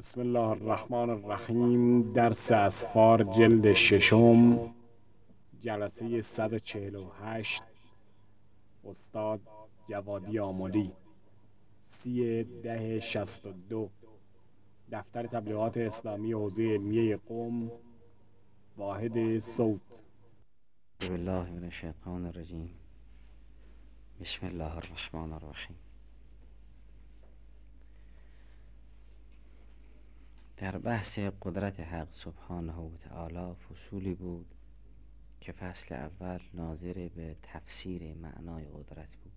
بسم الله الرحمن الرحیم. درس اسفار جلد ششم، جلسه 148. استاد جوادی آملی، 30/10/62. دفتر تبلیغات اسلامی حوزه علمیه قم، واحد صوت. بالله من الشیطان الرجیم. بسم الله الرحمن الرحیم. در بحث قدرت حق سبحانه و تعالی فصولی بود که فصل اول ناظر به تفسیر معنای قدرت بود.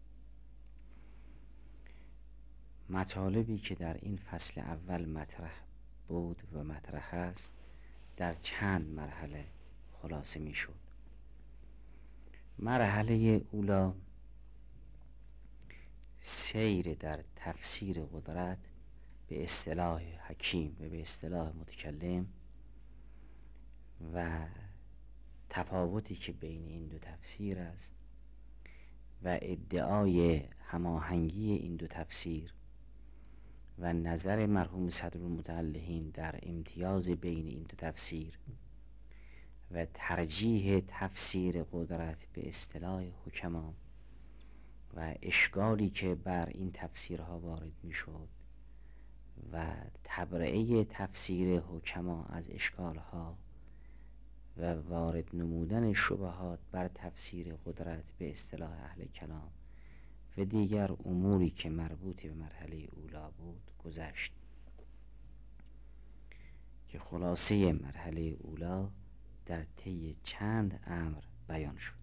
مطالبی که در این فصل اول مطرح بود و مطرح است در چند مرحله خلاصه می شد. مرحله اولا سیر در تفسیر قدرت به اصطلاح حکیم و به اصطلاح متکلم و تفاوتی که بین این دو تفسیر است و ادعای هماهنگی این دو تفسیر و نظر مرحوم صدرالمتعلحین در امتیاز بین این دو تفسیر و ترجیح تفسیر قدرت به اصطلاح حکما و اشکالی که بر این تفسیرها وارد می شد و تبرئه تفسیر حکما از اشکالها و وارد نمودن شبهات بر تفسیر قدرت به اصطلاح اهل کلام و دیگر اموری که مربوط به مرحله اولا بود گذشت که خلاصه مرحله اولا در طی چند امر بیان شد.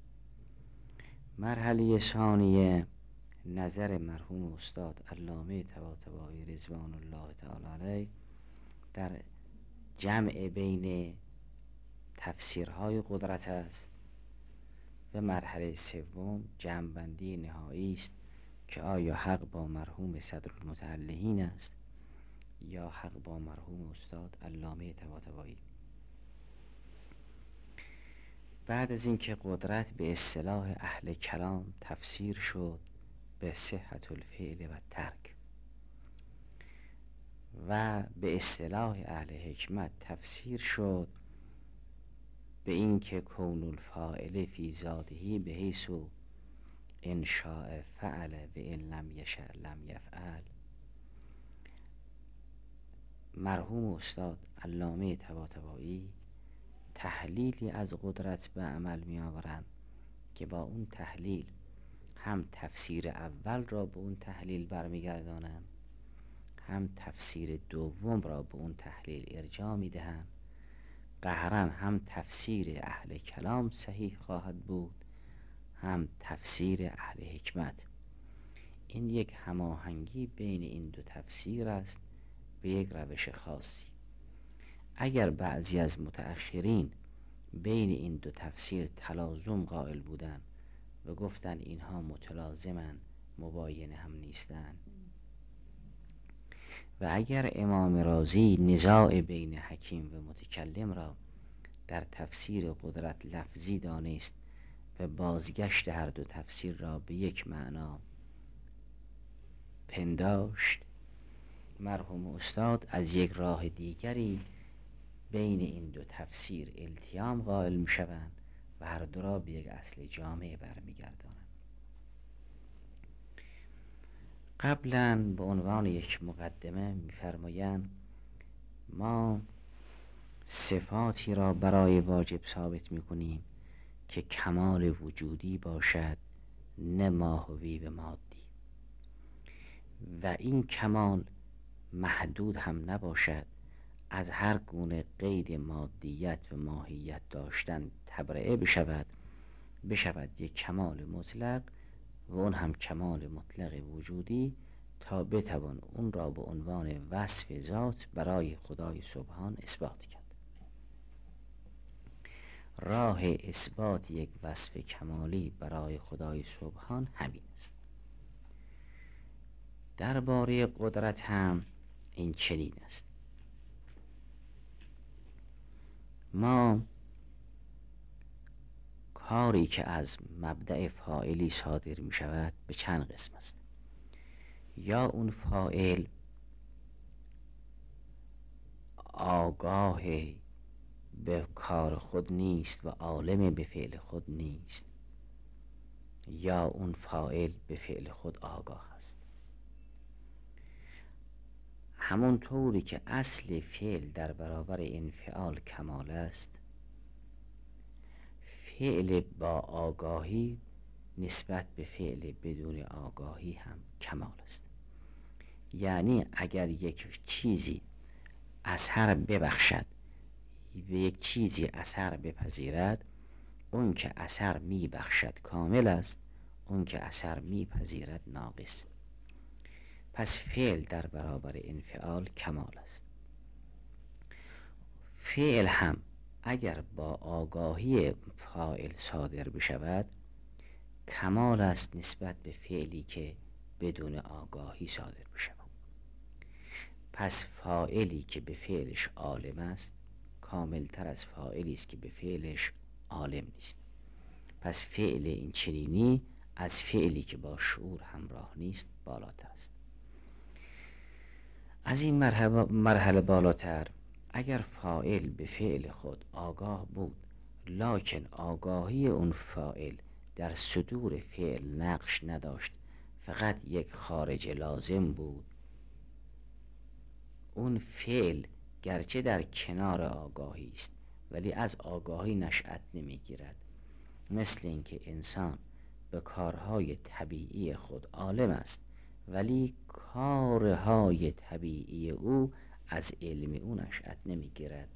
مرحله ثانیه نظر مرحوم استاد علامه طباطبایی رضوان الله تعالی علیه در جمع بین تفسیرهای قدرت است و مرحله سوم جمع‌بندی نهایی است که آیا حق با مرحوم صدرالمتعلحین است یا حق با مرحوم استاد علامه طباطبایی. بعد از اینکه قدرت به اصطلاح اهل کلام تفسیر شد به صحت الفعل و ترک و به اصطلاح اهل حکمت تفسیر شد به این که کون الفاعل فی ذاته به حیث ان شاء فعل و ان لم یشاء لم یفعل، مرحوم استاد علامه طباطبایی تحلیلی از قدرت به عمل می آورند که با اون تحلیل هم تفسیر اول را به اون تحلیل برمیگردانند، هم تفسیر دوم را به اون تحلیل ارجاع می دهند. قهرن هم تفسیر اهل کلام صحیح خواهد بود هم تفسیر اهل حکمت. این یک هماهنگی بین این دو تفسیر است به یک روش خاصی. اگر بعضی از متأخرین بین این دو تفسیر تلازم قائل بودند و گفتند اینها متلازمن مباین هم نیستند و اگر امام رازی نزاع بین حکیم و متکلم را در تفسیر قدرت لفظی دانست و بازگشت هر دو تفسیر را به یک معنا پنداشت، مرحوم استاد از یک راه دیگری بین این دو تفسیر التیام قائل می شوند و هر دو را به یک اصل جامع برمیگردانند. قبلا به عنوان یک مقدمه می‌فرمایند ما صفاتی را برای واجب ثابت می‌کنیم که کمال وجودی باشد نه ماهوی و مادی و این کمال محدود هم نباشد، از هر گونه قید مادیت و ماهیت داشتن تبرئه بشود یک کمال مطلق و اون هم کمال مطلق وجودی تا بتوان اون را به عنوان وصف ذات برای خدای سبحان اثبات کرد. راه اثبات یک وصف کمالی برای خدای سبحان همین است. درباره قدرت هم این چنین است. ما کاری که از مبدأ فاعلی صادر می شود به چند قسم است. یا اون فاعل آگاه به کار خود نیست و عالم به فعل خود نیست، یا اون فاعل به فعل خود آگاه است. همون طوری که اصل فعل در برابر انفعال کمال است، فعل با آگاهی نسبت به فعل بدون آگاهی هم کمال است. یعنی اگر یک چیزی اثر ببخشد و یک چیزی اثر بپذیرد، اون که اثر میبخشد کامل است، اون که اثر میپذیرد ناقص. پس فعل در برابر انفعال کمال است. فعل هم اگر با آگاهی فاعل صادر بشود کمال است نسبت به فعلی که بدون آگاهی صادر بشود. پس فاعلی که به فعلش عالم است کاملتر از فاعلی است که به فعلش عالم نیست. پس فعل این چنینی از فعلی که با شعور همراه نیست بالاتر است. از این مرحله بالاتر اگر فاعل به فعل خود آگاه بود، لکن آگاهی اون فاعل در صدور فعل نقش نداشت، فقط یک خارج لازم بود، اون فعل گرچه در کنار آگاهی است ولی از آگاهی نشأت نمیگیرد. مثل اینکه انسان به کارهای طبیعی خود عالم است ولی کارهای طبیعی او از علم او نشأت نمیگیرد.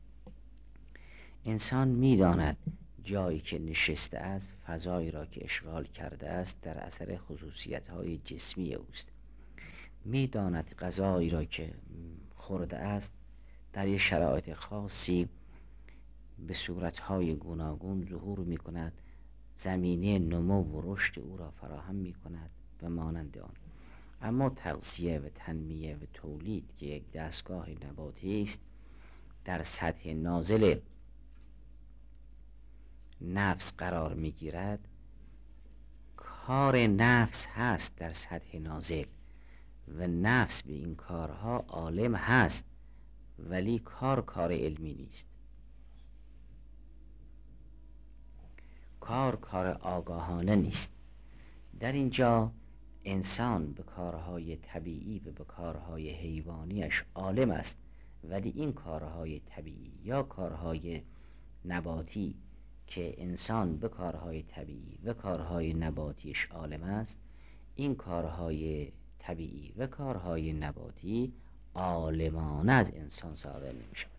انسان میداند جایی که نشسته است، فضایی را که اشغال کرده است در اثر خصوصیت‌های جسمی اوست. میداند غذایی را که خورده است در یک شرایط خاصی به صورت‌های گوناگون ظهور می‌کند، زمینه نمو و رشد او را فراهم می‌کند و مانند آن. اما تغذیه و تنمیه و تولید که یک دستگاه نباتی است در سطح نازل نفس قرار می‌گیرد. کار نفس هست در سطح نازل و نفس به این کارها عالم هست ولی کار علمی نیست. کار آگاهانه نیست. در اینجا انسان به کارهای طبیعی و به کارهای حیوانیش عالم است، ولی این کارهای طبیعی یا کارهای نباتی که انسان به کارهای طبیعی و کارهای نباتیش عالم است، این کارهای طبیعی و کارهای نباتی عالمانه از انسان صادر نمی شود.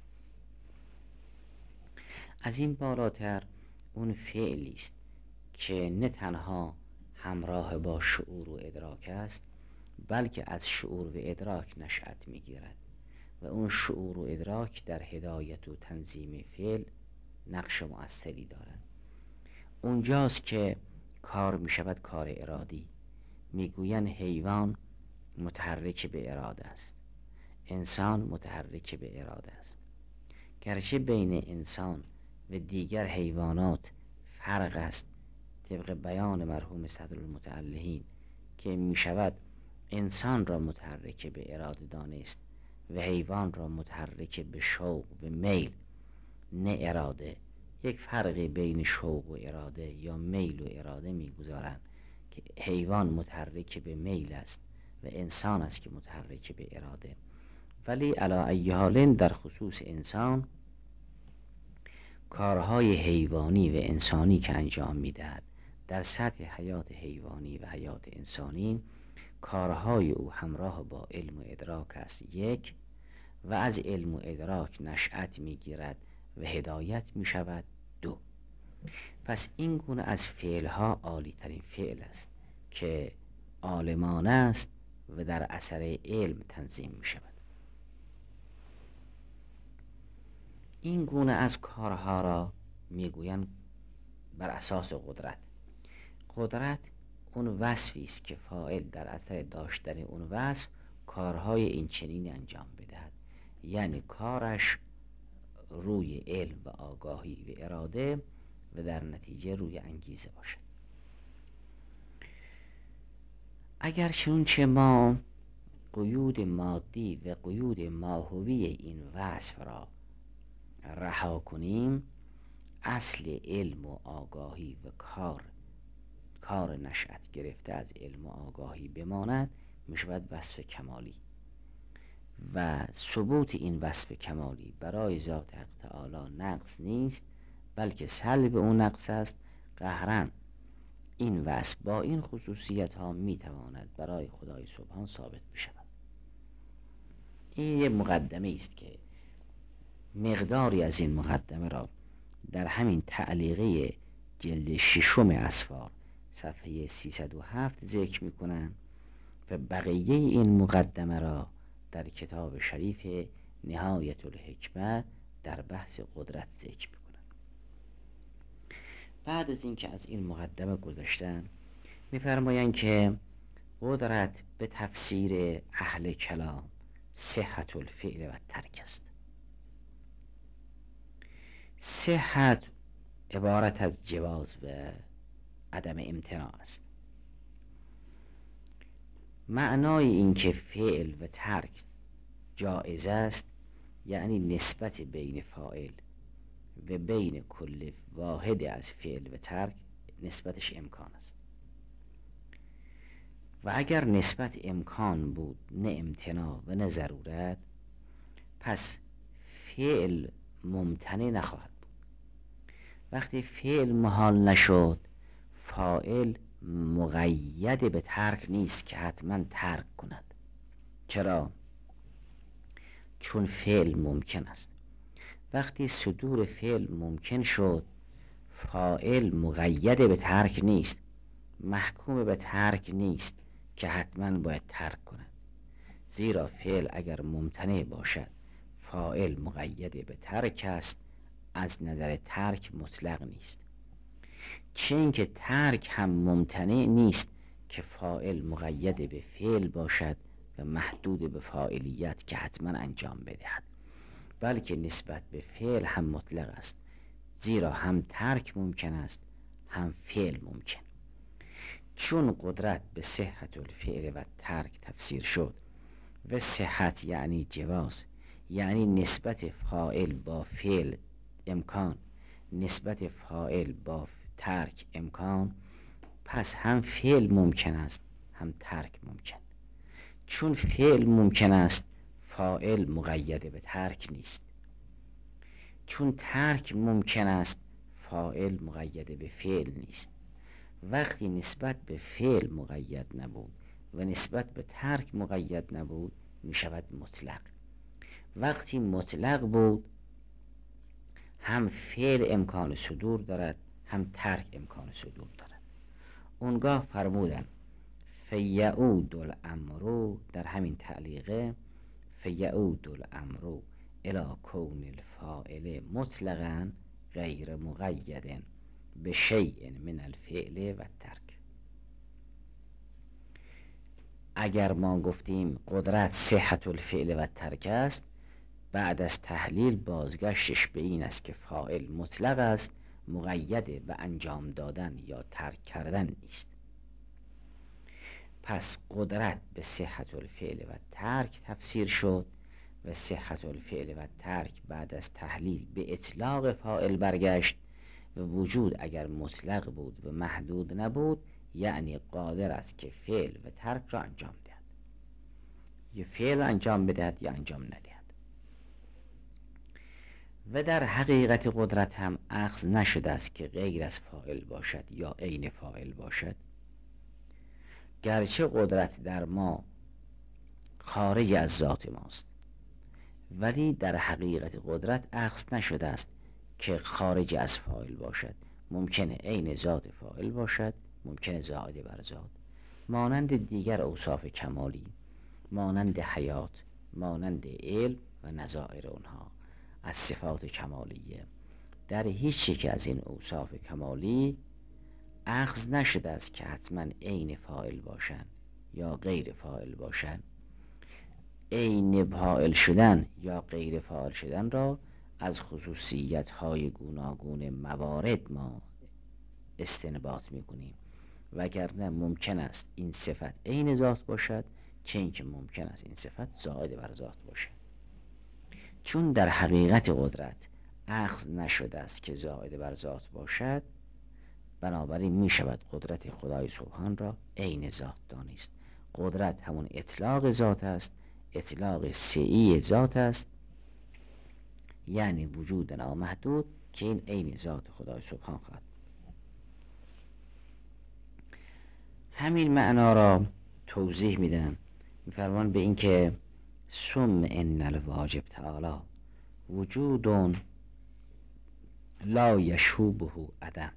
از این بالاتر اون فعلی است که نه تنها همراه با شعور و ادراک است بلکه از شعور و ادراک نشأت می گیرد و اون شعور و ادراک در هدایت و تنظیم فعل نقش مؤثری دارد. اونجاست که کار می شود کار ارادی. میگوین حیوان متحرک به اراده است، انسان متحرک به اراده است. گرچه بین انسان و دیگر حیوانات فرق است طبق بیان مرحوم صدرالمتعلهین که می شود انسان را متحرک به اراده دانست و حیوان را متحرک به شوق و میل نه اراده. یک فرقی بین شوق و اراده یا میل و اراده میگذارند که حیوان متحرک به میل است و انسان است که متحرک به اراده. ولی علی ای حال در خصوص انسان کارهای حیوانی و انسانی که انجام میدهد در سطح حیات حیوانی و حیات انسانی کارهای او همراه با علم و ادراک است یک، و از علم و ادراک نشأت میگیرد و هدایت میشود دو. پس این گونه از فعلها عالی ترین فعل است که عالمانه است و در اثر علم تنظیم می شود. این گونه از کارها را میگویند بر اساس قدرت. قدرت اون وصفی است که فاعل در اثر داشتن اون وصف کارهای این چنین انجام بدهد، یعنی کارش روی علم و آگاهی و اراده و در نتیجه روی انگیزه باشد. اگر چنانچه ما قیود مادی و قیود ماهوی این وصف را رها کنیم، اصل علم و آگاهی و کار نشأت گرفته از علم و آگاهی بماند، میشود وصف کمالی. و ثبوت این وصف کمالی برای ذات حق تعالی نقص نیست، بلکه سلب اون نقص است. قهرن این وصف با این خصوصیت ها میتواند برای خدای سبحان ثابت بشود. این یه مقدمه است که مقداری از این مقدمه را در همین تعلیقه جلد 6 اسفار صفحه 307 ذکر میکنم و بقیه این مقدمه را در کتاب شریف نهایت الحکمه در بحث قدرت ذکر میکنم. بعد از اینکه از این مقدمه گذاشتن، میفرمایند که قدرت به تفسیر اهل کلام صحت الفعل و ترک است. صحت عبارت از جواز و عدم امتناع است. معنای این که فعل و ترک جایز است یعنی نسبت بین فاعل و بین کل واحد از فعل و ترک نسبتش امکان است. و اگر نسبت امکان بود، نه امتناع و نه ضرورت، پس فعل ممتنع نخواهد بود. وقتی فعل محال نشد، فاعل مقید به ترک نیست که حتما ترک کند. چرا؟ چون فعل ممکن است. وقتی صدور فعل ممکن شد، فاعل مقید به ترک نیست، محکوم به ترک نیست که حتما باید ترک کند. زیرا فعل اگر ممتنع باشد، فاعل مقید به ترک است، از نظر ترک مطلق نیست. چه اینکه ترک هم ممتنع نیست که فاعل مقید به فعل باشد و محدود به فاعلیت که حتما انجام بدهد، بلکه نسبت به فعل هم مطلق است، زیرا هم ترک ممکن است هم فعل ممکن. چون قدرت به صحت الفعل و ترک تفسیر شد و صحت یعنی جواز، یعنی نسبت فاعل با فعل امکان، نسبت فاعل با ترک امکان، پس هم فعل ممکن است هم ترک ممکن. چون فعل ممکن است، فاعل مقید به ترک نیست. چون ترک ممکن است، فاعل مقید به فعل نیست. وقتی نسبت به فعل مقید نبود و نسبت به ترک مقید نبود، می شود مطلق. وقتی مطلق بود، هم فعل امکان صدور دارد هم ترک امکان صدور دارد. اونگاه فرمودن فیعود الامر، در همین تعلیقه، فیعود الامر الی کون الفاعل مطلقا غیر مقید به شیء من الفعل و ترک. اگر ما گفتیم قدرت صحت الفعل و ترک است، بعد از تحلیل بازگشتش به این است که فاعل مطلق است، مقید به انجام دادن یا ترک کردن نیست. پس قدرت به صحت الفعل و ترک تفسیر شد و صحت الفعل و ترک بعد از تحلیل به اطلاق فاعل برگشت و وجود اگر مطلق بود و محدود نبود، یعنی قادر است که فعل و ترک را انجام دهد، یا فعل انجام بدهد یا انجام ندهد. و در حقیقت قدرت هم اخذ نشده است که غیر از فاعل باشد یا عین فاعل باشد. گرچه قدرت در ما خارج از ذات ماست، ولی در حقیقت قدرت اخذ نشده است که خارج از فاعل باشد. ممکنه عین ذات فاعل باشد، ممکنه زائد بر ذات، مانند دیگر اوصاف کمالی، مانند حیات، مانند علم و نظائر اونها از صفات کمالیه. در هیچ یک از این اوصاف کمالی اخذ نشده است که حتما عین فاعل باشند یا غیر فاعل باشند. عین فاعل شدن یا غیر فاعل شدن را از خصوصیت های گوناگون موارد ما استنباط میکنیم، وگرنه ممکن است این صفت عین ذات باشد، چه اینکه ممکن است این صفت زائد بر ذات باشه. چون در حقیقت قدرت اخذ نشده است که زائد بر ذات باشد، بنابراین می شود قدرت خدای سبحان را عین ذات دانست. قدرت همون اطلاق ذات است، اطلاق سعی ذات است، یعنی وجود نامحدود که این عین ذات خدای سبحان خواهد. همین معنا را توضیح میدن، میفرمان به این که ثم ان الواجب تعالی وجود لا یشوبه عدم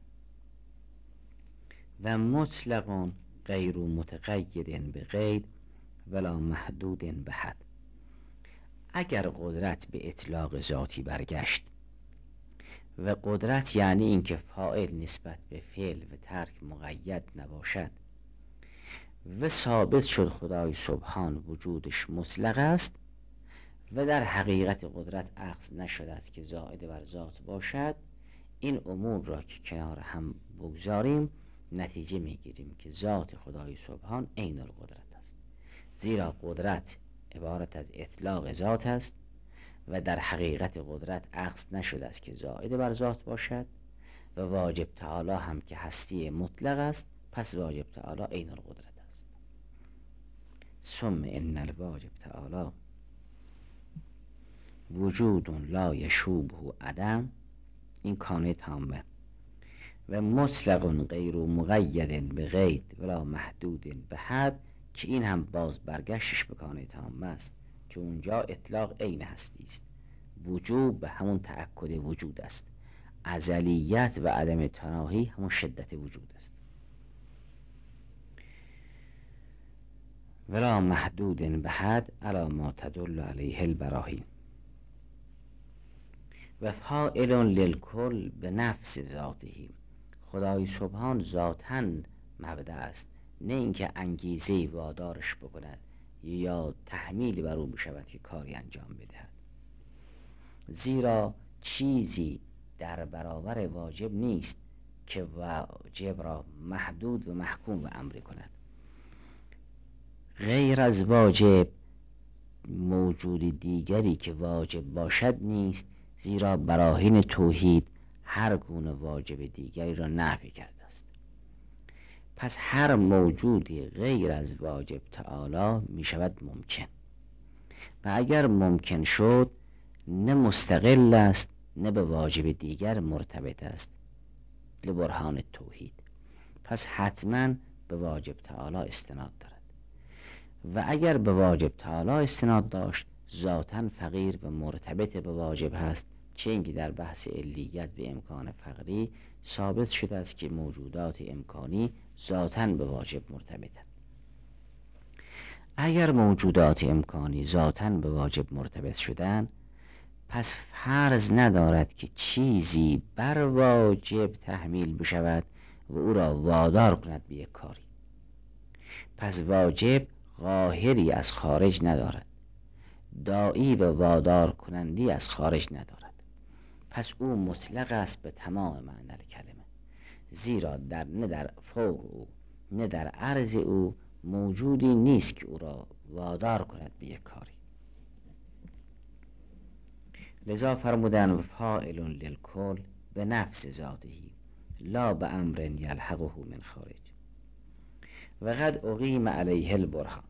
و مطلق غیر متقید به قید ولا محدود به حد. اگر قدرت به اطلاق ذاتی برگشت و قدرت یعنی اینکه فاعل نسبت به فعل و ترک مقید نباشد و ثابت شد خدای سبحان وجودش مطلق است و در حقیقت قدرت اخذ نشده است که زائد بر ذات باشد، این امور را که کنار هم بگذاریم نتیجه میگیریم که ذات خدای سبحان عین القدرت است، زیرا قدرت عبارت از اطلاق ذات است و در حقیقت قدرت اخذ نشده است که زائد بر ذات باشد و واجب تعالی هم که هستی مطلق است، پس واجب تعالی عین القدرت است. ثم ان الواجب تعالی وجود لا یشوبه عدم، این کانه تامه، و مطلق غیر مقید به قید ولا محدود به حد، که این هم باز برگشتش به کانه تامه است که اونجا اطلاق عین هستی است. وجوب به همون تأکد وجود است، ازلیت و عدم تناهی همون شدت وجود است. ولا محدود به حد علی ما تدل علیه البراهین و فاعل للکل به نفس ذاته. خدای سبحان ذاتاً مبدأ است، نه اینکه انگیزه وادارش بکند یا تحمیل بر او بشود که کاری انجام بدهد، زیرا چیزی در برابر واجب نیست که واجب را محدود و محکوم و امری کند. غیر از واجب موجود دیگری که واجب باشد نیست، زیرا براهین توحید هر گونه واجب دیگری را نفی کرده است. پس هر موجودی غیر از واجب تعالی می شود ممکن، و اگر ممکن شد نه مستقل است نه به واجب دیگر مرتبط است لبرهان توحید، پس حتما به واجب تعالی استناد دارد. و اگر به واجب تعالی استناد داشت ذاتاً فقیر و مرتبط به واجب هست، چه اینکه در بحث علیت و امکان فقری ثابت شده است که موجودات امکانی ذاتاً به واجب مرتبطند. اگر موجودات امکانی ذاتاً به واجب مرتبط شدن، پس فرض ندارد که چیزی بر واجب تحمیل بشود و او را وادار کند به یک کاری. پس واجب قاهری از خارج ندارد، داعی و وادار کنندی از خارج ندارد، پس او مطلق است به تمام معنی کلمه، زیرا نه در فوق او نه در عرض او موجودی نیست که او را وادار کند به یک کاری. لذا فرمودن فاعل للکل به نفس ذاته لا به امر یلحقه من خارج و قد اقیم علیه البرهان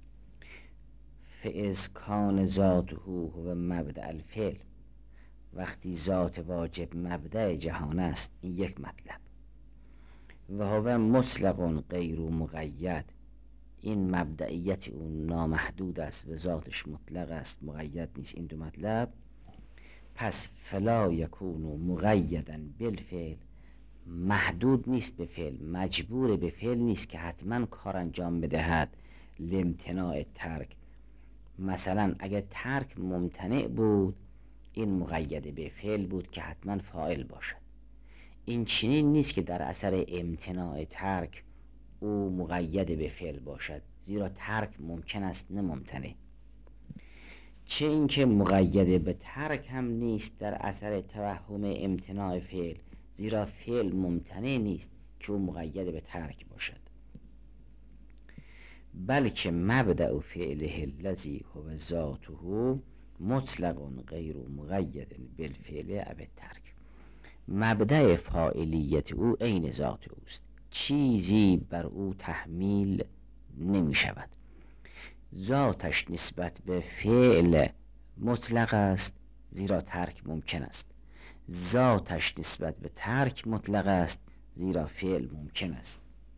فاذ کان ذاته هو مبدأ الفعل. وقتی ذات واجب مبدأ جهان است، این یک مطلب، و هو مطلق غیر مقید، این مبدئیت اون نامحدود است و ذاتش مطلق است، مقید نیست، این دو مطلب. پس فلا یکون مقیدا بالفعل، محدود نیست به فعل، مجبور به فعل نیست که حتما کار انجام بدهد لامتناع ترک. مثلا اگر ترک ممتنع بود، این مقید به فعل بود که حتما فاعل باشد. این چنین نیست که در اثر امتناع ترک او مقید به فعل باشد، زیرا ترک ممکن است نه ممتنع. چه اینکه مقید به ترک هم نیست در اثر توهم امتناع فعل، زیرا فعل ممتنع نیست که او مقید به ترک باشد. بلکه مبدأ فعله الذی هو ذاته مطلق غیر مقید بالفعل او الترک. مبدأ فاعلیت او عین ذات اوست، چیزی بر او تحمیل نمی شود. ذاتش نسبت به فعل مطلق است، زیرا ترک ممکن است. ذاتش نسبت به ترک مطلق است، زیرا فعل ممکن است.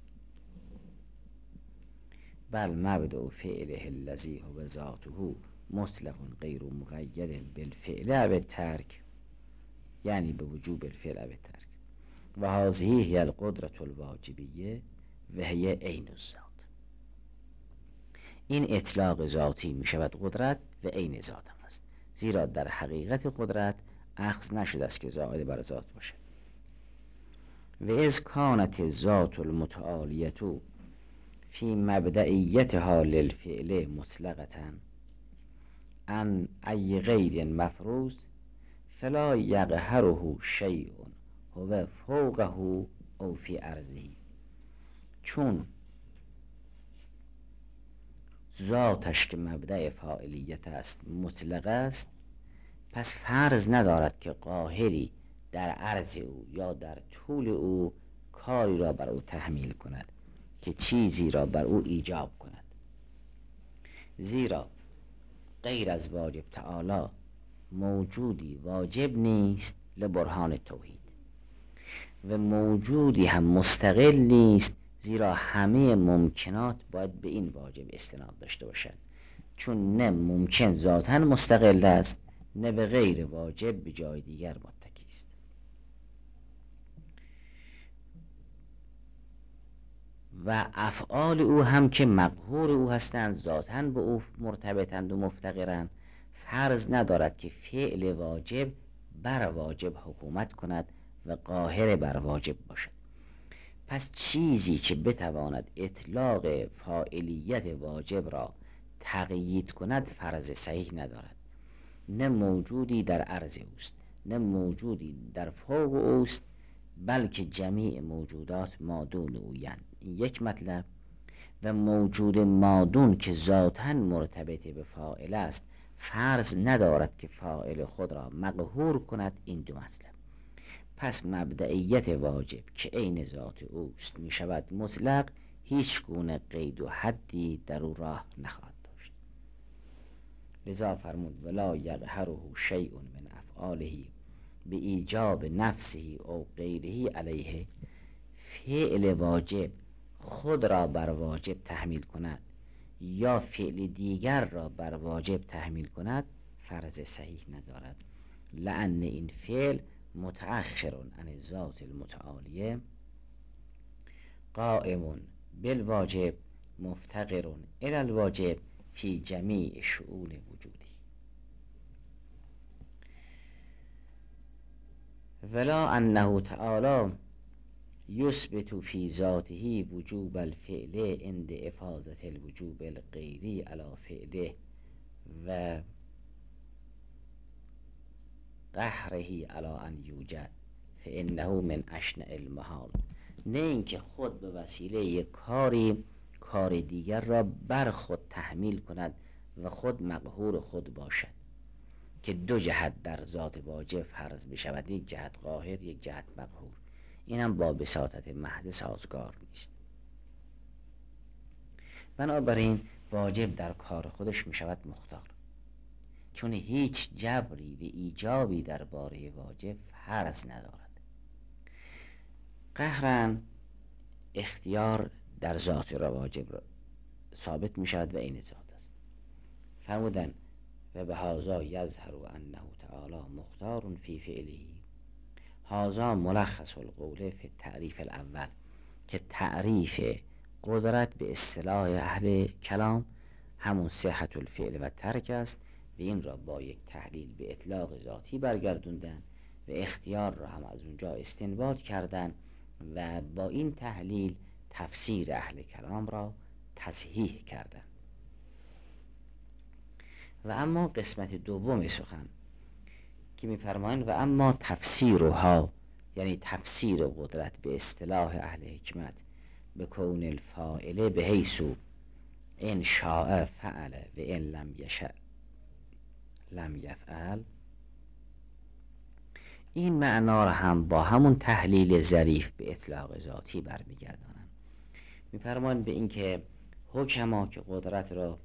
بل مبدأ فعله الذی هو ذاته مطلق غیر مقید بالفعل او الترک، یعنی به وجوب الفعل او الترک. و هذه هی القدرة الواجبیه و هی عین الذات. این اطلاق ذاتی می شود قدرت و عین ذات هم است، زیرا در حقیقت قدرت اخذ نشده است که زائد بر ذات باشد. و اذ کانت ذات المتعالیه فی مبدئیتها للفعل مطلقة عن ای قید مفروض فلا یقهره شیء هو فوقه او فی عرضه. چون ذاتش که مبدأ فاعلیت است مطلق است، پس فرض ندارد که قاهری در عرض او یا در طول او کاری را بر او تحمیل کند که چیزی را بر او ایجاب کند. زیرا غیر از واجب تعالی موجودی واجب نیست لبرهان توحید، و موجودی هم مستقل نیست، زیرا همه ممکنات باید به این واجب استناد داشته باشند، چون نه ممکن ذاتاً مستقل است، نه به غیر واجب به جای دیگر متکی است. و افعال او هم که مقهور او هستند، ذاتاً به او مرتبطند و مفتقرند، فرض ندارد که فعل واجب بر واجب حکومت کند و قاهر بر واجب باشد. پس چیزی که بتواند اطلاق فاعلیت واجب را تقیید کند فرض صحیح ندارد. نه موجودی در عرض اوست، نه موجودی در فوق اوست، بلکه جمیع موجودات مادون اویند. این یک مطلب. و موجود مادون که ذاتاً مرتبط به فاعل است، فرض ندارد که فاعل خود را مقهور کند. این دو مطلب. پس مبدئیت واجب که عین ذات اوست می شود مطلق، هیچ گونه قید و حدی در او راه نخواهد داشت. لذا فرمود ولا یقهره شیء من افعاله به ایجاب نفسه او غیره علیه. فعل واجب خود را بر واجب تحمیل کند یا فعل دیگر را بر واجب تحمیل کند فرض صحیح ندارد، لأن این فعل متأخر عن ذات المتعالیه قائم بالواجب مفتقر الی الواجب فی جمیع شؤون وجودی. ولا انه تعالی یثبت فی ذاته وجوب الفعل عند افاضة الوجوب الغیری علی فعله و قهره علی ان یوجد فانه من اشنع المحال. نه اینکه خود به وسیله یک کار دیگر را بر خود تحمیل کند و خود مقهور خود باشد، که دو جهت در ذات واجب فرض بشود، یک جهت قاهر یک جهت مقهور. این هم با بساطت محض سازگار نیست. بنابراین واجب در کار خودش می شود مختار، چون هیچ جبری و ایجابی درباره واجب فرض ندارد. قهرن اختیار در ذات را واجب را ثابت می شود و این ذات است. فرمودن و به هذا یظهر انه تعالی مختار فی فعله. هذا ملخص القول فی التعریف الاول، که تعریف قدرت به اصطلاح اهل کلام همون صحت الفعل و ترک است و این را با یک تحلیل به اطلاق ذاتی برگردوندن و اختیار را هم از اونجا استنباط کردن و با این تحلیل تفسیر اهل کلام را تصحیح کردن. و اما قسمت دوم سخن که می‌فرمایند و اما تفسیرها، یعنی تفسیر قدرت به اصطلاح اهل حکمت به کون الفاعله به حیث ان شاء فعل و ان لم یشاء لم یفعل، این معنا را هم با همون تحلیل ظریف به اطلاق ذاتی برمیگردانند. میفرمایند به اینکه حکما که قدرت را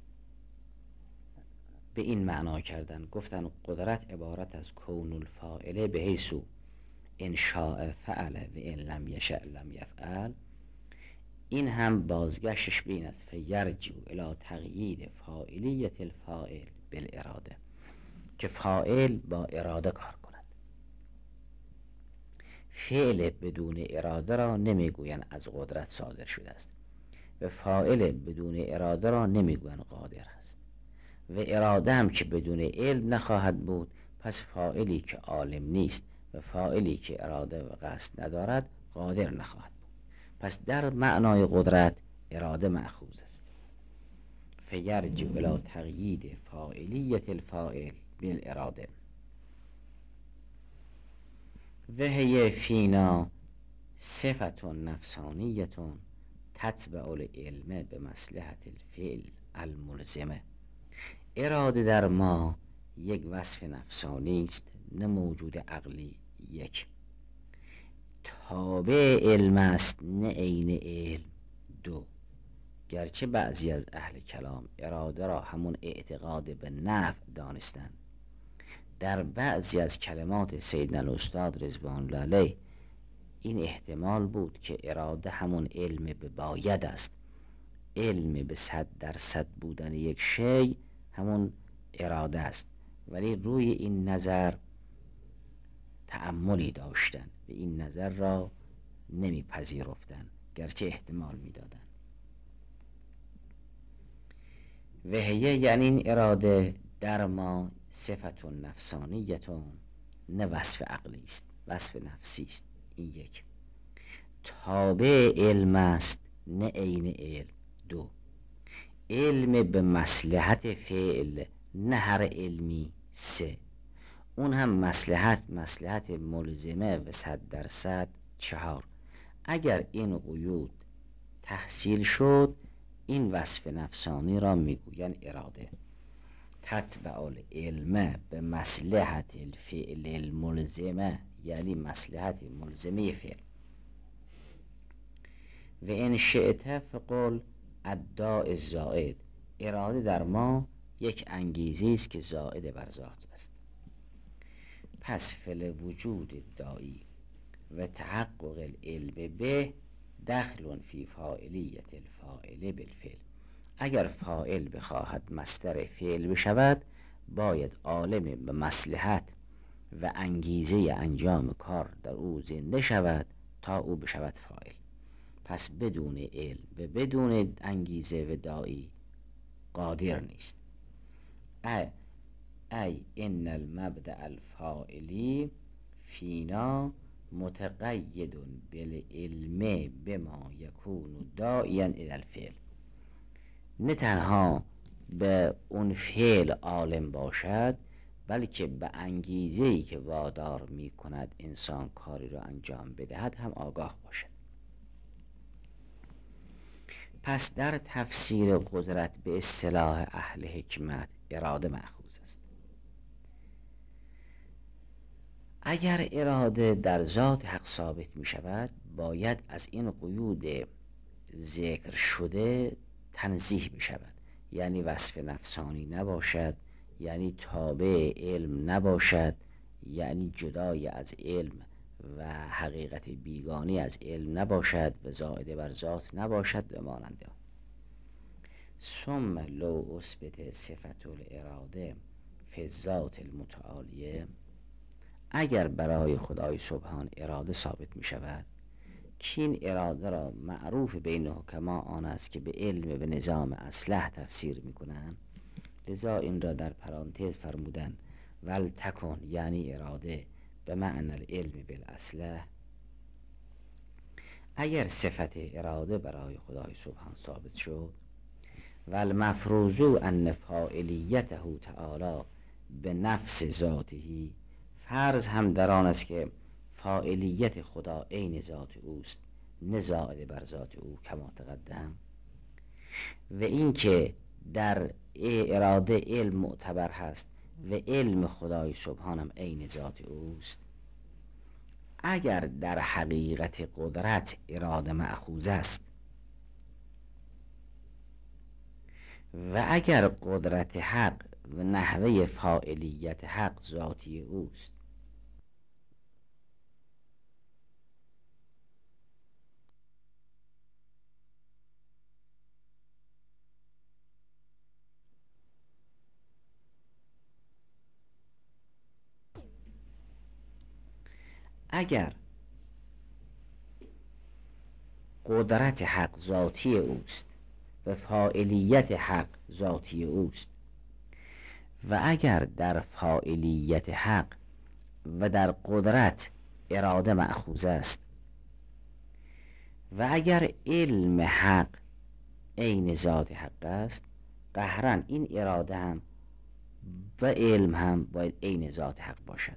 به این معنا کردن، گفتن قدرت عبارت از کون الفاعله به حیث ان شاء فعل و ان لم یشاء لم یفعل، این هم بازگشتش به این است فیرجع الی تقیید فاعلیت الفاعل بالاراده، که فاعل با اراده کار کند. فعل بدون اراده را نمیگویند از قدرت صادر شده است و فاعل بدون اراده را نمیگویند قادر است و اراده هم که بدون علم نخواهد بود، پس فاعلی که عالم نیست و فاعلی که اراده و قصد ندارد قادر نخواهد بود. پس در معنای قدرت اراده مأخوذ است. فیرجع الی تقیید فاعلیت الفاعل بالاراده و هی فینا صفت نفسانیه تتبع العلم به مصلحت الفعل الملزمه. اراده در ما یک وصف نفسانی است، نه موجود عقلی. یک، تابع علم است، نه عین علم. دو، گرچه بعضی از اهل کلام اراده را همون اعتقاد به نفع دانستند، در بعضی از کلمات سیدنا الاستاد رضوان الله علیه این احتمال بود که اراده همون علم به باید است. علم به 100% بودن یک شی همون اراده است، ولی روی این نظر تأملی داشتن و این نظر را نمیپذیرفتن، گرچه احتمال میدادن. و هیه یعنی این اراده در ما صفت نفسانیتون، نه وصف عقلی است، وصف نفسی است. این یک. تابع علم است، نه عین علم. دو، علم به مصلحت فعل، نه هر علمی. سه، اون هم مصلحت ملزمه و 100%. چهار، اگر این قیود تحصیل شد، این وصف نفسانی را میگوین اراده. تتبع العلم به مصلحت الفعل الملزمه، یعنی مصلحت ملزمه فعل. و ان شئت فقل الداء الزائد، اراده در ما یک انگیزه است که زائد بر ذات است. پس فل وجود دائی و تحقق العلم به دخل فی فاعلیت الفاعل بالفعل. اگر فاعل بخواهد مصدر فعل بشود، باید عالم به مصلحت و انگیزه انجام کار در او زنده شود تا او بشود فاعل. پس بدون علم و بدون انگیزه و داعی قادر نیست. ای ان المبدأ الفاعلی فینا متقید بالعلم بما یکون داعیا الی الفعل. نه تنها به اون فعل عالم باشد، بلکه به انگیزه‌ای که وادار می کند انسان کاری را انجام بدهد هم آگاه باشد. پس در تفسیر قدرت به اصطلاح اهل حکمت اراده مأخوذ است. اگر اراده در ذات حق ثابت می شود، باید از این قیود ذکر شده تنزیه می شود، یعنی وصف نفسانی نباشد، یعنی تابع علم نباشد، یعنی جدای از علم و حقیقت بیگانی از علم نباشد و زائد بر ذات نباشد و ماننده. ثم لو اثبت صفت الاراده فی الذات المتعالیه، اگر برای خدای سبحان اراده ثابت می شود که این اراده را معروف بین حکما آن است که به علم به نظام اصلح تفسیر می کنند، لذا این را در پرانتز فرمودن ولتکن، یعنی اراده به معنی العلم بالاصلح. اگر صفت اراده برای خدای سبحان ثابت شد و المفروض ان فاعلیته تعالی به نفس ذاته، فرض هم در آن است که فاعلیت خدا عین ذات اوست، نه زائد بر ذات او کما تقدم. و این که در اراده علم معتبر هست و علم خدای سبحانم عین ذات اوست، اگر در حقیقت قدرت اراده مأخوذ است و اگر قدرت حق و نحوه فاعلیت حق ذاتی اوست، اگر قدرت حق ذاتی اوست و فاعلیت حق ذاتی اوست و اگر در فاعلیت حق و در قدرت اراده مأخوذ است و اگر علم حق عین ذات حق است، قهرن این اراده هم و علم هم باید عین ذات حق باشد.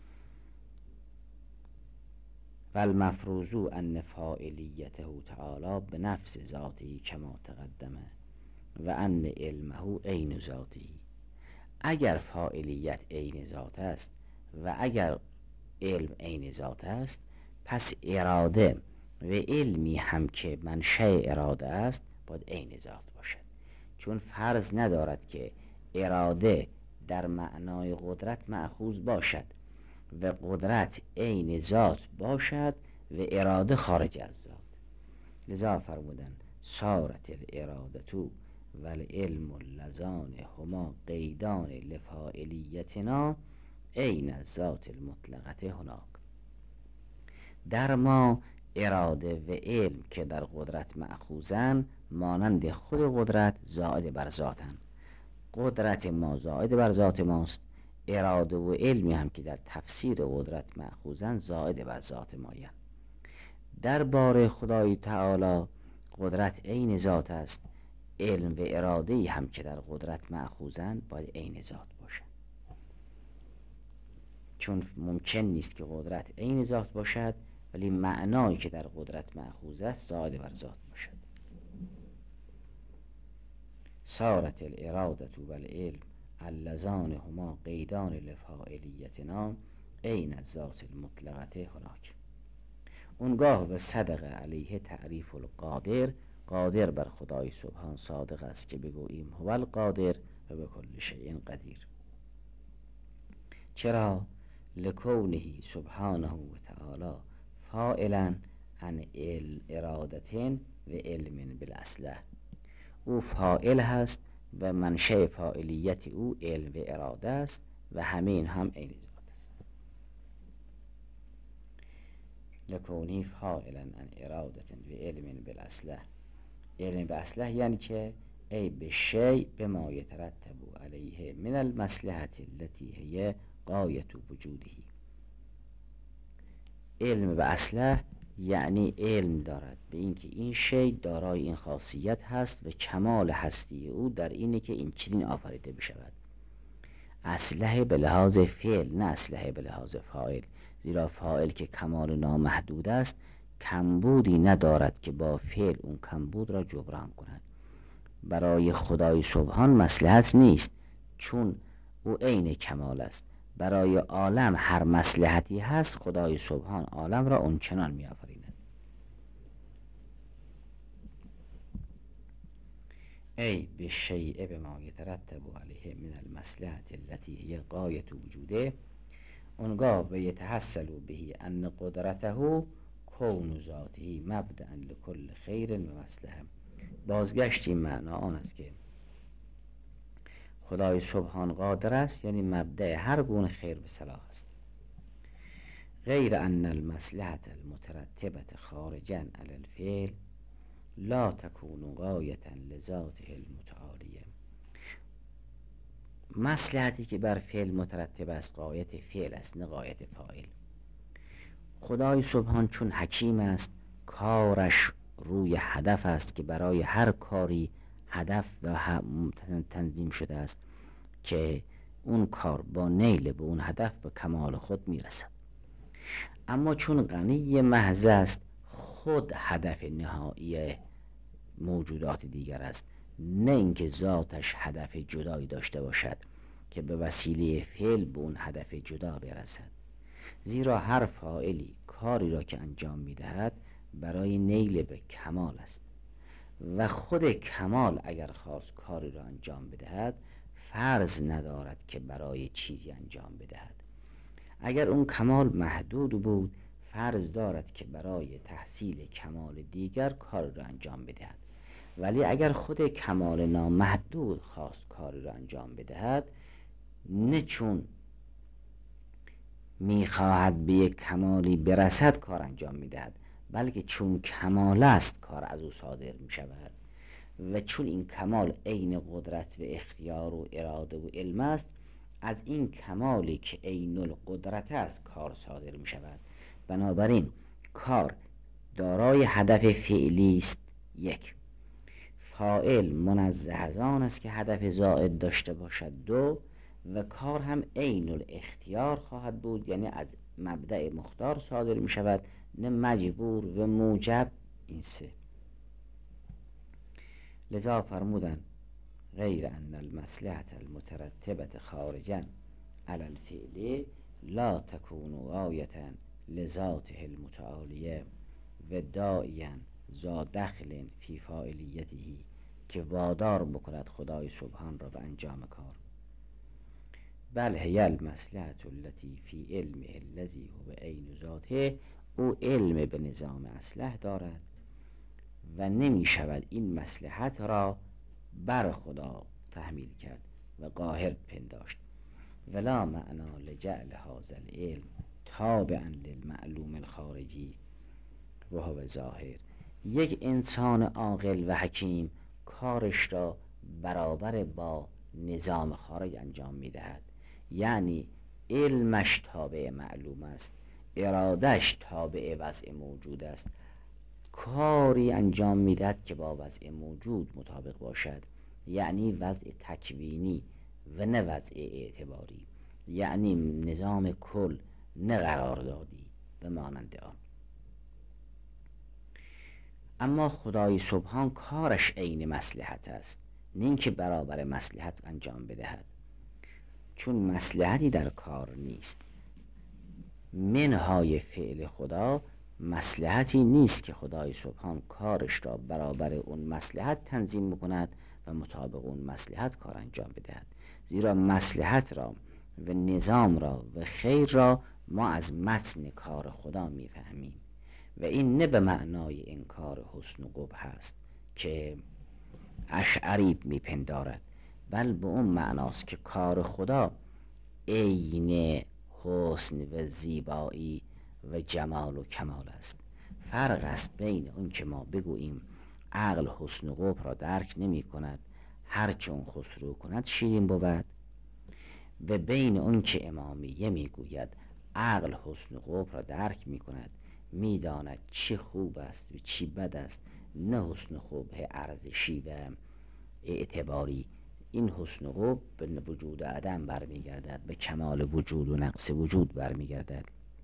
و المفروض ان فاعلیته تعالی به نفس ذاته کما تقدمه و ان علمه عین ذاته. اگر فاعلیت عین ذات است و اگر علم عین ذات است، پس اراده و علمی هم که منشأ اراده است باید عین ذات باشد، چون فرض ندارد که اراده در معنای قدرت مأخوذ باشد و قدرت عین ذات باشد و اراده خارج از ذات. لذا فرمودن صارت الاراده و العلم اللذان هما قیدان لفاعلیتنا عین الذات المطلقه هناک. در ما اراده و علم که در قدرت مأخوذن مانند خود قدرت زائد بر ذاتن. قدرت ما زائد بر ذات ماست، اراده و علمی هم که در تفسیر قدرت مأخوذن زائد بر ذات مایه. در باره خدای تعالی قدرت عین ذات است، علم و اراده هم که در قدرت مأخوذن باید عین ذات باشد، چون ممکن نیست که قدرت عین ذات باشد ولی معنایی که در قدرت مأخوذ است زائد بر ذات باشد. صارت الاراده و العلم اللذان هما قیدان لفاعلیتنا عین الذات المطلقه هناک. اونگاه به صدق علیه تعریف القادر، قادر بر خدای سبحان صادق است که بگوییم هو القادر و به کل شیء قدیر. چرا؟ لکونه سبحانه و تعالی فاعلا عن ارادة و علم بالاصله. او فاعل هست و منشأ فاعلیت او علم و اراده است و همین هم عین ذات است. لکونی فاعلا عن اراده و علم بالاصله. علم بالاصله یعنی که ای به شیء بما یترتب علیه من المصلحة التي هي غایة وجوده. علم به اصله یعنی علم دارد به اینکه این شی دارای این خاصیت هست و کمال هستی او در اینه که این چنین آفریده بشود. اصله به لحاظ فعل، نه اصله به لحاظ فاعل، زیرا فاعل که کمال نامحدود است کمبودی ندارد که با فعل اون کمبود را جبران کند. برای خدای سبحان مصلحت نیست چون او عین کمال است. برای عالم هر مصلحتی هست خدای سبحان عالم را اونچنان می آفریند. ای به شیء بما یترتب علیه من المصلحة التي هي غایة وجوده. اونگاه و یتحصل به ان قدرته کون ذاته مبدأ لکل خیر و مصلحه. بازگشت این معنا آن است که خدای سبحان قادر است، یعنی مبدأ هر گونه خیر و صلاح است. غیر ان المصلحة المترتبة خارجا علی الفعل لا تكون غایة لذاته المتعالیه. مصلحتی که بر فعل مترتب است غایت فعل است نه غایت فاعل. خدای سبحان چون حکیم است کارش روی هدف است که برای هر کاری هدف و تنظیم شده است که اون کار با نیل به اون هدف به کمال خود میرسد. اما چون غنی محض است خود هدف نهایی موجودات دیگر است، نه اینکه ذاتش هدف جدایی داشته باشد که به وسیله فعل به اون هدف جدا برسد. زیرا هر فاعلی کاری را که انجام می‌دهد برای نیل به کمال است و خود کمال اگر خواست کاری را انجام بدهد فرض ندارد که برای چیزی انجام بدهد. اگر اون کمال محدود بود فرض دارد که برای تحصیل کمال دیگر کار را انجام بدهد، ولی اگر خود کمال نامحدود خواست کاری را انجام بدهد، نه چون میخواهد به یک کمالی برسد کار انجام میدهد، بلکه چون کمال است کار از او صادر میشود و چون این کمال عین قدرت و اختیار و اراده و علم است، از این کمالی که عین القدرت است کار صادر می شود. بنابراین کار دارای هدف فعلی است. یک، فاعل منزه از آن است که هدف زائد داشته باشد. دو، و کار هم عین الاختیار خواهد بود، یعنی از مبدأ مختار صادر می شود، نه مجبور و موجب. این سه. لذا فرمودن غیر ان المصلحة المترتبة خارجا علی الفعل لا تكون آیة لذاته المتعالیه و داعیا ذا دخل فی فاعلیته، که وادار بکند خدای سبحان را به انجام کار. بل هی المصلحة التي فی علمه الذی هو عین ذاته، او علم به نظام اصلح دارد و نمی شود این مصلحت را بر خدا تحمیل کرد و قاهر پنداشت. ولا معنا لجعل هذا العلم تابعا للمعلوم الخارجی و هو ظاهر. یک انسان عاقل و حکیم کارش را برابر با نظام خارج انجام می دهد، یعنی علمش تابع معلوم است، ارادش تابع وضع موجود است، کاری انجام میدهد که با وضع موجود مطابق باشد، یعنی وضع تکوینی و نه وضع اعتباری، یعنی نظام کل نه قراردادی و مانند آن. اما خدای سبحان کارش عین مصلحت است، نه اینکه برابر مصلحت انجام بدهد، چون مصلحتی در کار نیست. منهای فعل خدا مصلحتی نیست که خدای سبحان کارش را برابر اون مصلحت تنظیم میکند و مطابق اون مصلحت کار انجام بدهد. زیرا مصلحت را و نظام را و خیر را ما از متن کار خدا میفهمیم و این نه به معنای انکار حسن و قبح است که اشعری میپندارد، بل به اون معناست که کار خدا عین حسن و زیبایی و جمال و کمال است. فرق است بین اون که ما بگوییم عقل حسن و قبح را درک نمی کند، هرچه اون خسرو کند شیرین بود، و بین اون که امامیه می گوید عقل حسن و قبح را درک می کند، می داند چی خوب است و چی بد است، نه حسن و قبح ارزشی و اعتباری. این حسن و قبح به وجود عدم برمیگردد، به کمال وجود و نقص وجود برمیگردد.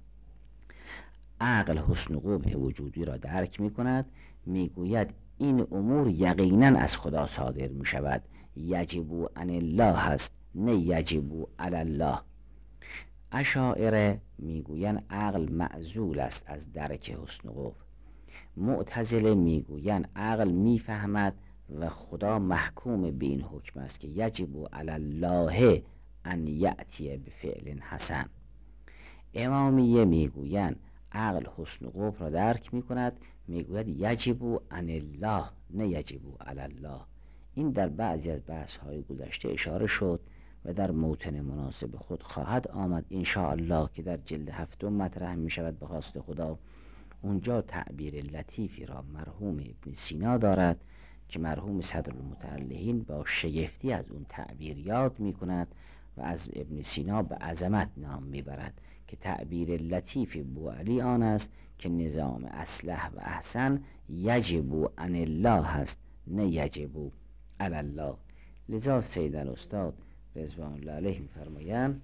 عقل حسن و قبح وجودی را درک می کند، می گوید این امور یقینا از خدا صادر می شود، یجب عن الله است نه یجب علی الله. اشاعره می گویند عقل معزول است از درک حسن و قبح. معتزله می گویند عقل می فهمد و خدا محکوم به این حکم است که یجب علی الله ان یأتی بفعل حسن. امامیه می گویند عقل حسن و قبح را درک می کند، می گوید یجب عن الله نه یجب علی الله. این در بعضی از بحث های گذشته اشاره شد و در موطن مناسب خود خواهد آمد ان شاء الله که در جلد 7 مطرح می شود به خواست خدا. اونجا تعبیر لطیفی را مرحوم ابن سینا دارد که مرحوم صدرالمتعلقین با شگفتی از اون تعبیر یاد می کند و از ابن سینا به عظمت نام می برد که تعبیر لطیف بوعلی آن است که نظام اصلح و احسن یجب عن الله هست نه یجب علی الله. لذا سید الاستاد رضوان الله علیه می فرمایند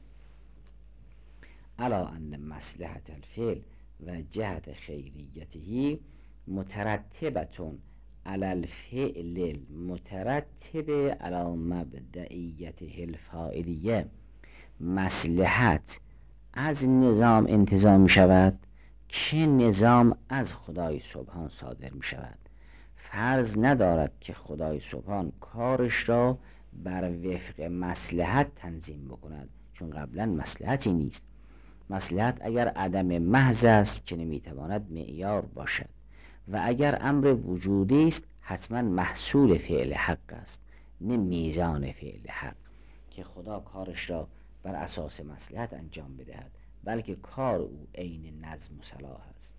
الا ان مصلحت الفعل و جهت خیریته مترتبتون علی الفعل المترتب علی مبدئیته الفاعلیه، مصلحت از نظام انتزاع می شود که نظام از خدای سبحان صادر می شود. فرض ندارد که خدای سبحان کارش را بر وفق مصلحت تنظیم بکند، چون قبلا مصلحتی نیست. مصلحت اگر عدم محض است که نمیتواند معیار باشد و اگر امر وجودی است حتما محصول فعل حق است، نه میزان فعل حق که خدا کارش را بر اساس مصلحت انجام بدهد، بلکه کار او عین نظم و صلاح است.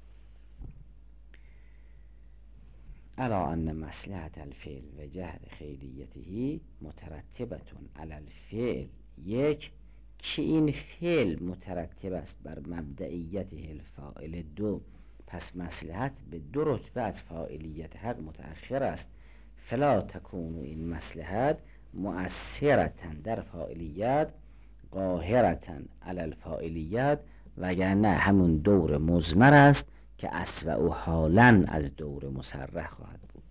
الا ان مصلحت الفعل و جهد خیریته مترتبتون علی الفعل، یک که این فعل مترتب است بر مبدئیت الفاعل. دو پس مصلحت به دو رتبه از فاعلیت حق متأخر است. فلا تکون این مصلحت مؤثرتن در فاعلیت قاهرتن علی الفاعلیت، وگرنه همون دور مضمر است که اسوأ حالا از دور مصرح خواهد بود.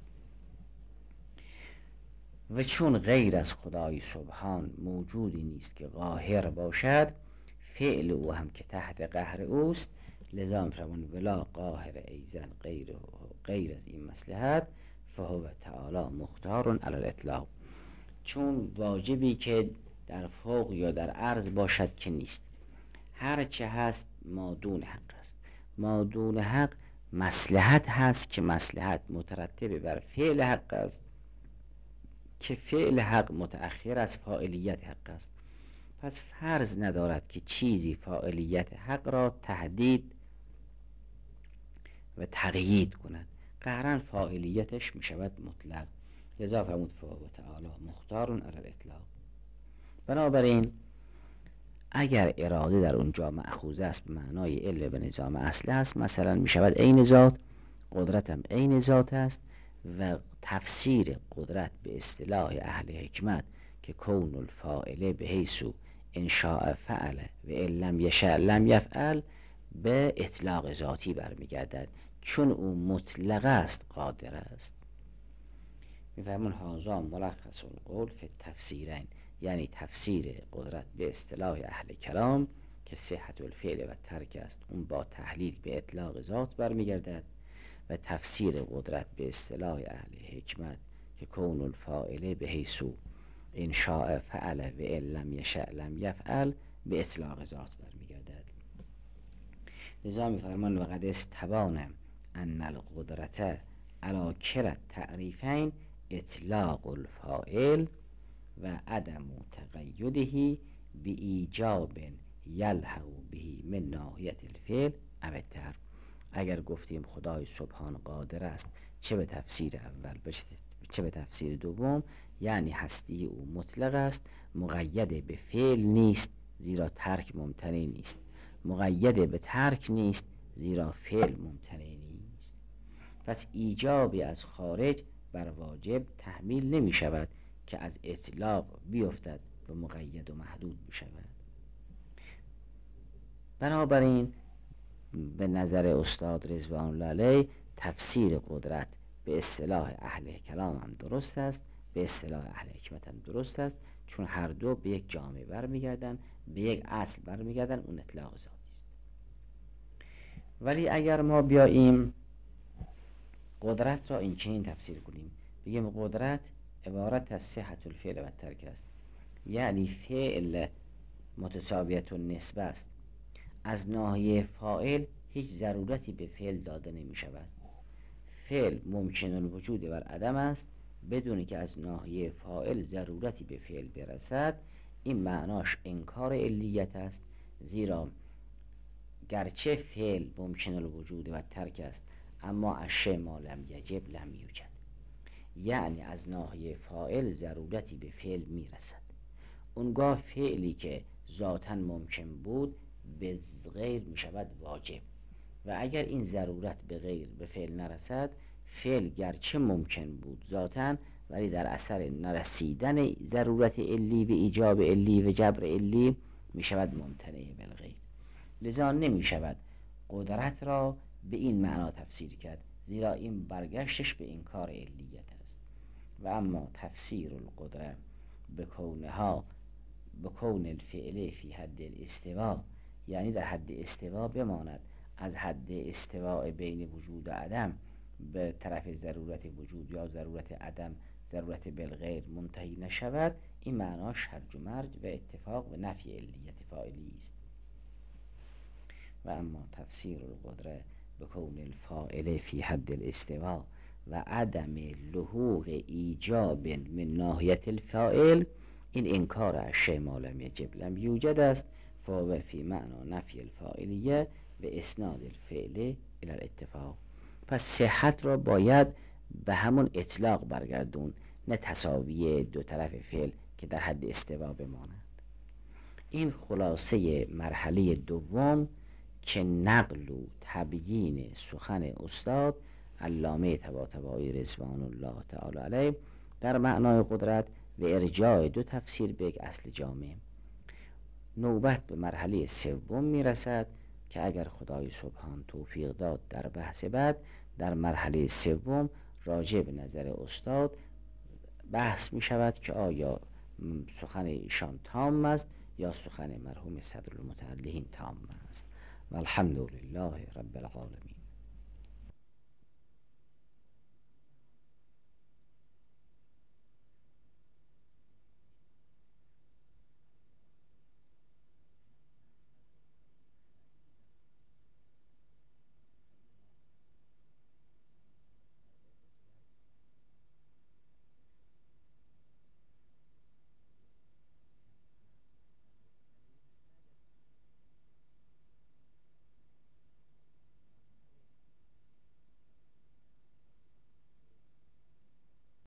و چون غیر از خدای سبحان موجودی نیست که قاهر باشد، فعل او هم که تحت قهر اوست، لذا می‌فرماند ولا قاهر ایزن غیر از این مصلحت فهو تعالی مختار علی الاطلاق. چون واجبی که در فوق یا در عرض باشد که نیست، هر چه هست مادون حق است. مادون حق مصلحت هست که مصلحت مترتب بر فعل حق است که فعل حق متأخر از فاعلیت حق است. پس فرض ندارد که چیزی فاعلیت حق را تهدید و تقیید کند، قهرن فاعلیتش می شود مطلق. لذا فرمود فهو تعالی مختار علی الاطلاق. بنابراین اگر اراده در اونجا مأخوذ است به معنای علم به نظام اصل است، مثلا می شود عین ذات، قدرت هم عین ذات است و تفسیر قدرت به اصطلاح اهل حکمت که کون الفاعل به حیث ان شاء فعل و ان لم یشاء لم یفعل به اطلاق ذاتی برمیگردد، چون او مطلق است، قادر است. می‌فرمون هذا ملخص القول فی التفسیرین، یعنی تفسیر قدرت به اصطلاح اهل کلام که صحت الفعل و ترک است، اون با تحلیل به اطلاق ذات برمیگردد، و تفسیر قدرت به اصطلاح اهل حکمت که کون الفاعل به حیث ان شاء فعل و ان لم یشاء لم یفعل به اطلاق ذات برمیگردد. لذا می‌فرمان وقد استبان ان القدرت علی کلا التعریفین اطلاق الفاعل و عدم تقیده بایجاب یلحق به من ناحیه الفعل او الترک. اگر گفتیم خدای سبحان قادر است، چه به تفسیر اول چه به تفسیر دوم، یعنی هستی او مطلق است، مقید به فعل نیست زیرا ترک ممتنع نیست، مقید به ترک نیست زیرا فعل ممتنع نیست. پس ایجابی از خارج بر واجب تحمیل نمی شود که از اطلاق بیفتد و مقید و محدود می شود. بنابراین به نظر استاد رضوان الله علیه تفسیر قدرت به اصطلاح اهل کلام هم درست است، به اصطلاح اهل حکمت هم درست است، چون هر دو به یک جامعه برمیگردن، به یک اصل برمیگردن، اون اطلاق ذاتی است. ولی اگر ما بیاییم قدرت را این چنین تفسیر کنیم، بگیم قدرت عبارت از صحت الفعل و ترک است، یعنی فعل متساویت النسبه است، از ناحیه فاعل هیچ ضرورتی به فعل داده نمی شود. فعل ممکن الوجود بر عدم است بدون که از ناحیه فاعل ضرورتی به فعل برسد. این معناش انکار علیت است، زیرا گرچه فعل ممکن الوجود و ترک است، اما اشیاء ما لم یجب لم یوجد، یعنی از ناحیه فاعل ضرورتی به فعل می رسد. اونگاه فعلی که ذاتاً ممکن بود به غیر می شود واجب، و اگر این ضرورت به غیر به فعل نرسد، فعل گرچه ممکن بود ذاتاً، ولی در اثر نرسیدن ضرورت علی به ایجاب علی و جبر علی می شود ممتنع بالغیر. لذا نمی شود قدرت را به این معنا تفسیر کرد زیرا این برگشتش به انکار علیت است. و اما تفسیر القدره به کون الفعل فی حد الاستوا، یعنی در حد استوا بماند، از حد استواء بین وجود و عدم به طرف ضرورت وجود یا ضرورت عدم، ضرورت بالغیر منتهی نشود، این معناش هرج و مرج و اتفاق به نفی علیت فاعلی است. و اما تفسیر القدره به کون الفاعل فی حد الاستوا و عدم لحوق ایجاب من ناحیت الفاعل، این انکار اشیاء ما لم یجب لم یوجد است، فهو فی معنا نفی الفاعلیه به اسناد الفعل الی الاتفاق. پس صحت را باید به همون اطلاق برگردون، نه تساوی دو طرف فعل که در حد استوا بماند. این خلاصه مرحله دوم که نقل و تبیین سخن استاد علامه طباطبایی رضوان الله تعالی علیه در معنای قدرت و ارجاع دو تفسیر به یک اصل جامع. نوبت به مرحله سوم میرسد که اگر خدای سبحان توفیق داد در بحث بعد، در مرحله سوم راجع به نظر استاد بحث می شود که آیا سخن ایشان تام است یا سخن مرحوم صدرالمتعلین تام است. و الحمد لله رب العالمین.